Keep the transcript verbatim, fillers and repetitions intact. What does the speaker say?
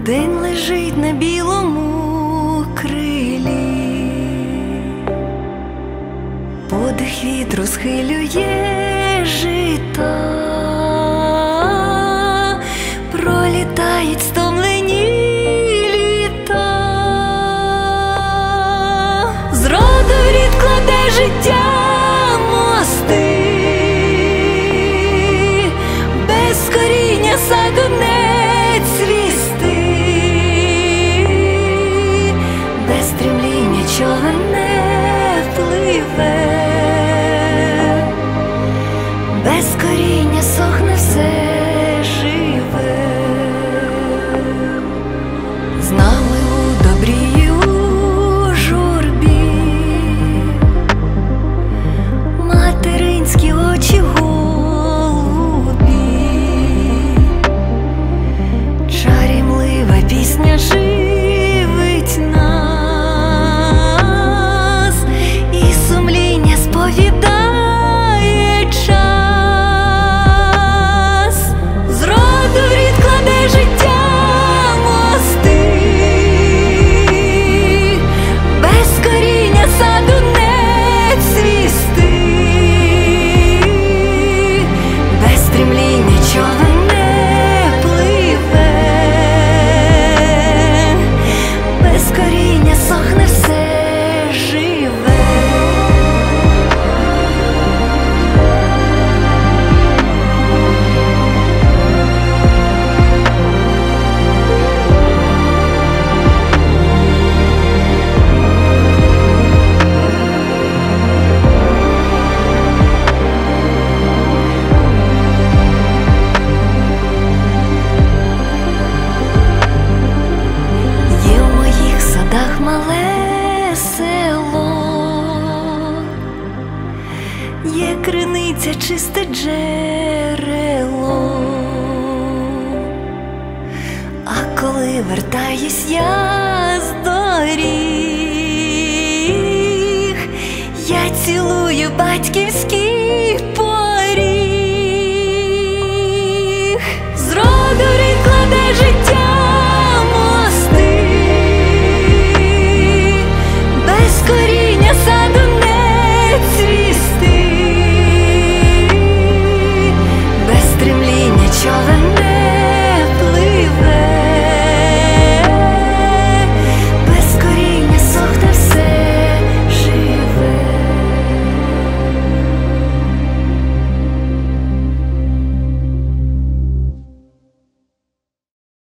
День лежить на білому крилі, подих вітру схилює жита, пролітають стомлені літа. Зроду в рід кладе життя мости, без коріння саду не цвісти, без стремління човен не впливе, без коріння сохне все живе. З нами у добрі і у журбі материнські очі голубі, чарівлива пісня живить нас, і сумління сповідає час. Зроду в рід кладе життя мости, без коріння саду не цвісти, без стремління човен не пливе, без коріння сохне все живе. Є в моїх садах мале село, є криниця, чисте джерело, а коли вертаюсь я